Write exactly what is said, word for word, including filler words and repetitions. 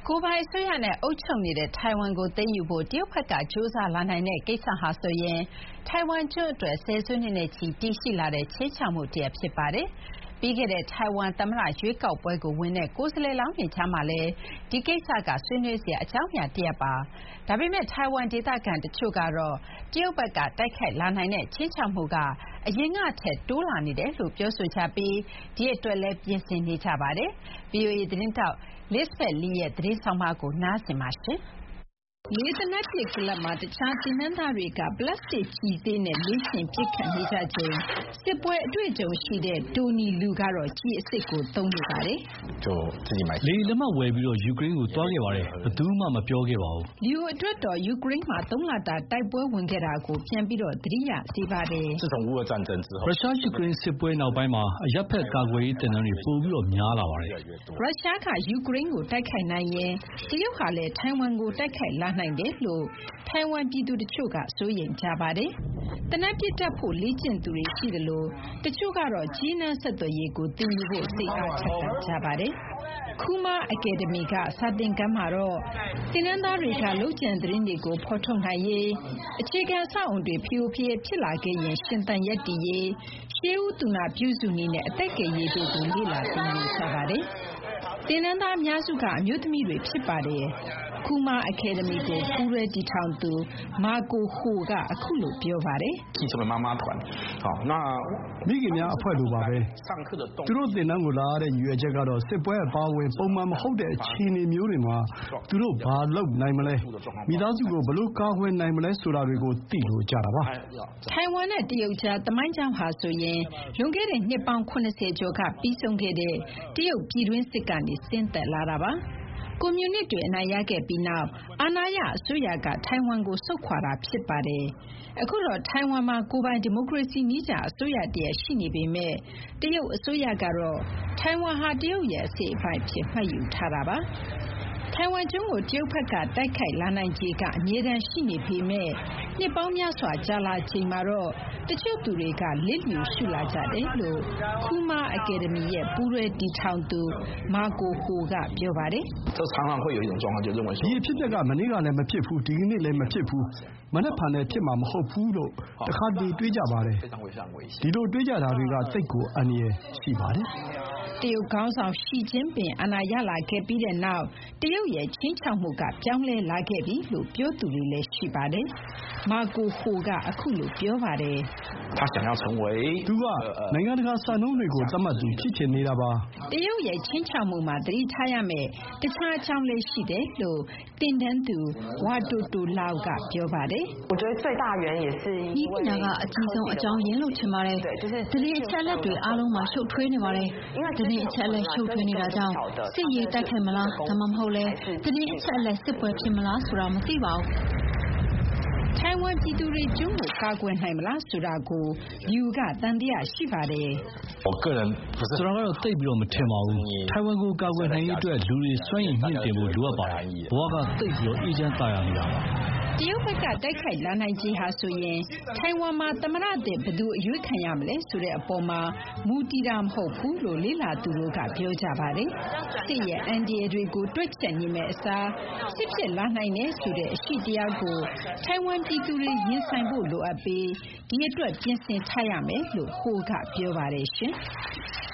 ကိုပိုင်အစိုးရနဲ့အုပ်ချုပ်နေတဲ့ထိုင်ဝမ်ကိုသိမ်းယူဖို့တရုတ်ဘက်ကကြိုးစားလာနိုင်တဲ့ကိစ္စဟာဆိုရင်ထိုင်ဝမ်ကျွန်းအတွက်ဆယ်စုနှစ်နဲ့ချီတည်ရှိလာတဲ့ခြိမ်းခြောက်မှုတရပ်ဖြစ်ပါတယ်။ပြီးခဲ့တဲ့ထိုင်ဝမ်သမ္မတရွေးကောက်ပွဲကိုဝင်တဲ့ကိုယ်စားလှယ်လောင်းတွေကြားမှာလည်းဒီကိစ္စကဆွေးနွေးစရာအကြောင်းအရာတရပ်ပါ။ဒါပေမဲ့ထိုင်ဝမ်ဒေသခံတချို့ကတော့တရုတ်ဘက်ကတိုက်ခိုက်လာနိုင်တဲ့ခြိမ်းခြောက်မှုကအရင်ကထက်တိုးလာနေတယ်လို့ပြောဆိုကြပြီးဒီအတွက်လည်းပြင်ဆင်နေကြပါတယ်။ ဗွီအိုအေသတင်းထောက် Lisbeth Lee ရဲ့သတင်းဆောင်မကိုနားဆင်ပါရှင်။လေသေနတ်ပစ်ကလပ်မှာတခြားသင်တန်းသားတွေကပလတ်စတစ်ကျည်သေးနဲ့လေးရှင်ပစ်ခတ်နေကြချိန်စစ်ပွဲအတွေ့အကြုံရှိတဲ့တိုနီလူကတော့ကျည်အစစ်ကိုသုံးနေပါတယ်။လေလက်မှတ်ဝယ်ပြီးတော့ယူကရိန်းကိုသွားခဲ့ပါတယ်။ဘယ်သူမှမပြောခဲ့ပါဘူး။လူအတွက်တော့ယူကရိန်းမှာသုံးလတာတိုက်ပွဲဝင်ခဲ့တာကိုပြန်ပြီးတော့သတိရစေပါတယ်။ရုရှားယူကရိန်းစစ်ပွဲနောက်ပိုင်းမှာအရပ်ဖက်ကာကွယ်ရေးသင်တန်းတွေပိုပြီးတော့များလာပါတယ်။ရုရှားကယူကရိန်းကိုတိုက်ခိုက်နိုင်ရင်တရုတ်ကလည်းထိုင်ဝမ်ကိုတိုက်ခိုက်လာနိုင်တယ်လို့ထိုင်ဝမ်ပြည်သူတချို့ကစိုးရိမ်ကြပါတယ်။သေနတ်ပစ်တတ်ဖို့လေ့ကျင့်သူတွေရှိသလိုတချို့ကတော့ကြေးနန်းဆက်သွယ်ရေးကိုသင်ယူဖို့စိတ်အားထက်သန်ကြပါတယ်။ကူမာအကယ်ဒမီကစာသင်ခန်းမှာတော့သင်တန်းသားတွေကလုပ်ကြံသတင်းတွေကိုဖော်ထုတ်နိုင်ရေးအခြေခံအဆောက်အုံတွေဖျို့ဖျက်ဖြစ်လာခဲ့ရင်ရှင်သန်ရပ်တည်ရေးရှေးဦးသူနာပြုစုနည်းနဲ့အသက်ကယ်ရေးတို့ကိုလေ့လာသင်ယူကြပါတယ်။သင်တန်းသားအများစုကအမျိုးသမီးတွေဖြစ်ပါတယ်။ကူမာအကယ်ဒမီကိုပူးရဲတည်ထောင်သူမာကိုဟိုကအခုလိုပြောပါတယ်။မိခင်များအဖွဲ့လိုပါပဲ။သူတို့သင်တန်းကိုလာရတဲ့ရည်ရွယ်ချက်ကတော့စစ်ပွဲအပါအဝင်ပုံမှန်မဟုတ်တဲ့အခြေအနေမျိုးတွေမှာသူတို့ဘာလုပ်နိုင်မလဲမိသားစုကိုဘယ်လိုကာကွယ်နိုင်မလဲဆိုတာတွေကိုသိလို့ကြတာပါ။ထိုင်ဝမ်နဲ့တရုတ်ကြားသမိုင်းကြောင်းဟာဆိုရင်လွန်ခဲ့တဲ့နှစ်ပေါင်းခုနှစ်ဆယ်ကျော်ကပြီးဆုံးခဲ့တဲ့တရုတ်ပြည်တွင်းစစ်ကနေဆင်းသက်လာတာပါ။ကွန်မြူနစ်တွေအနိုင်ရခဲ့ပြီးနောက်အာဏာရအစိုးရကထိုင်ဝမ်ကိုဆုတ်ခွာတာဖြစ်ပါတယ်။အခုတော့ထိုင်ဝမ်မှာကိုယ်ပိုင်ဒီမိုကရေစီနည်းကျအစိုးရတရပ်ရှိနေပေမဲ့တရုတ်အစိုးရကတော့ထိုင်ဝမ်ဟာတရုတ်ရဲ့အစိတ်အပိုင်းဖြစ်မှတ်ယူထားတာပါ။ထိုင်ဝမ်ကျွန်းကိုတရုတ်ဘက်ကတိုက်ခိုက်လာနိုင်ခြေကအမြဲတမ်းရှိနေပေမဲ့နှစ်ပေါင်းများစွာကြာလာချိန်မှာတော့တချို့သူတွေကလစ်လျူရှုလာကြတယ်လို့ကူမာအကယ်ဒမီရဲ့ပူးရဲတည်ထောင်သူမာကိုဟိုကပြောပါတယ်။ဒီအဖြစ်အပျက်ကမနေ့ကလည်းမဖြစ်ဘူးဒီကနေ့လည်းမဖြစ်ဘူးမနက်ဖြန်လည်းဖြစ်မှာမဟုတ်ဘူးလို့တခါတလေတွေးကြပါတယ်။ဒီလိုတွေးကြတာတွေကသိပ်ကိုအန္တရာယ်ရှိပါတယ်။တရုတ်ခေါင်းဆောင်ရှီကျင်းပင်အာဏာရလာခဲ့ပြီးတဲ့နောက်တရုတ်ရဲ့ချင်းချောက်မှုကပြောင်းလဲလာခဲ့ပြီလို့ပြောသူတွေလည်းရှိပါတယ်။မာကိုဟိုကအခုလိုပြောပါတယ်။သူကနိုင်ငံတကာစံနှုန်းတွေကိုသတ်မှတ်သူဖြစ်ချင်နေတာပါ။တရုတ်ရဲ့ချင်းချောက်မှုမှာသတိထားရမယ်တခြားအကြောင်းလည်းရှိတယ်လို့သင်တန်းသူဝါတိုတိုလောက်ကပြောပါတယ်။ဒီပညာကအကြီးဆုံးအကြောင်းရင်းလို့ထင်ပါတယ်။ဒီအချက်လက်တွေအားလုံးမှာရှုပ်ထွေးနေပါတယ်။ဒီအချက်လက်ရှုပ်ထွေးနေတာကြောင့်စစ်ရေးတိုက်ခိုက်မလားဒါမှမဟုတ်လဲဒီအချက်လက်စစ်ပွဲဖြစ်မလားဆိုတာမသိပါဘူး။ထိုင်ဝမ်ပြည်သူတွေကျွန်းကိုကာကွယ်နိုင်မလားဆိုတာကိုလူကတန်တရားရှိပါတယ်။ကျွန်တော်ကတော့သိပ်ပြီးတော့မထင်ပါဘူး။ထိုင်ဝမ်ကိုကာကွယ်နိုင်ရေးအတွက်လူတွေစွမ်းရည်မြင့်တင်ဖို့လိုအပ်ပါတယ်။ဘဝကသိပ်ပြီးတော့အေးချမ်းသာယာနေတာပါ။တရုတ်ဘက်ကတိုက်ခိုက်လာနိုင်ခြေဟာဆိုရင်ထိုင်ဝမ်မှာသမ္မတသစ်ဘယ်သူအရွေးခံရမလဲဆိုတဲ့အပေါ်မှာမူတည်တာမဟုတ်ဘူးလို့လေ့လာသူတို့ကပြောကြပါတယ်။စစ်ရဲ့အန်ဒီတွေကိုတွက်ချက်နေမဲ့အစားစစ်ဖြစ်လာနိုင်တဲ့ဆိုတဲ့အရှိတရားကိုထိုင်ဝမ်ပြည်သူတွေရင်ဆိုင်ဖို့လိုအပ်ပြီးဒီအတွက်ပြင်ဆင်ထားရမယ်လို့ဟိုကပြောပါတယ်ရှင်။